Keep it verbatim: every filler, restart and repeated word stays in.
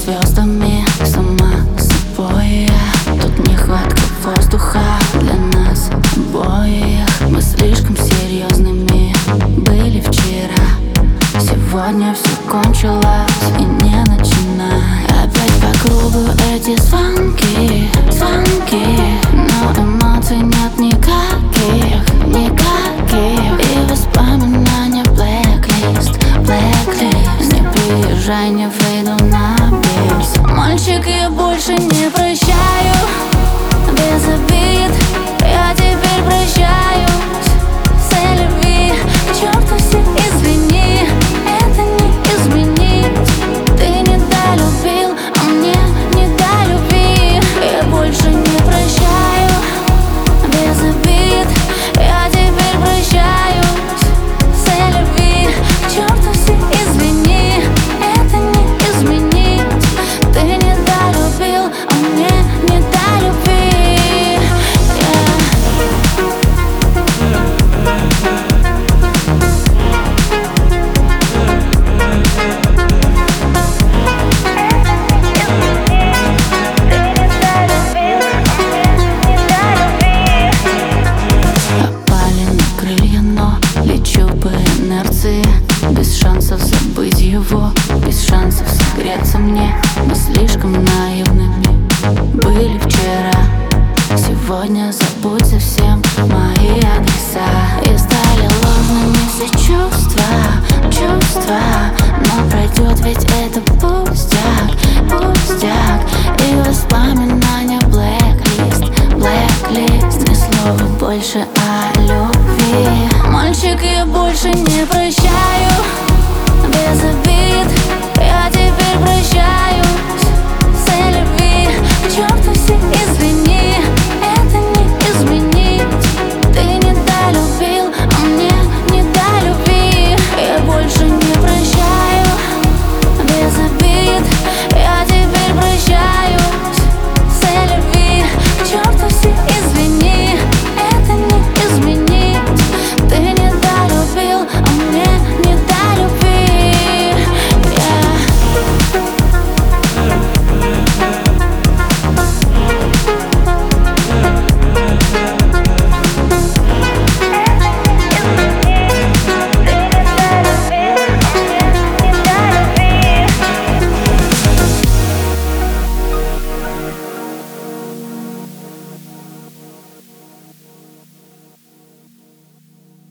звездами, сама собой я. Тут нехватка воздуха для нас обоих. Мы слишком серьезными были вчера. Сегодня все кончилось и не начинай. Опять по кругу эти звонки, звонки, но эмоций нет никаких, никаких. И воспоминания blacklist, blacklist. Не приезжай, не выйду на бис. Мальчик, я больше не прощаю. Без обид я теперь прощаюсь. C'est la vie, к черту все, извини. Это не изменить. Ты не долюбил, а мне не до любви. Я больше не прощаю. Без обид я теперь прощаюсь. C'est la vie, к черту все, извини. Это не изменить. Ты не долюбил, а мне не до любви. Без шансов забыть его, без шансов согреться мне. Мы слишком наивными были вчера. Сегодня забудь совсем мои адреса. И стали ложными все чувства, чувства. Но пройти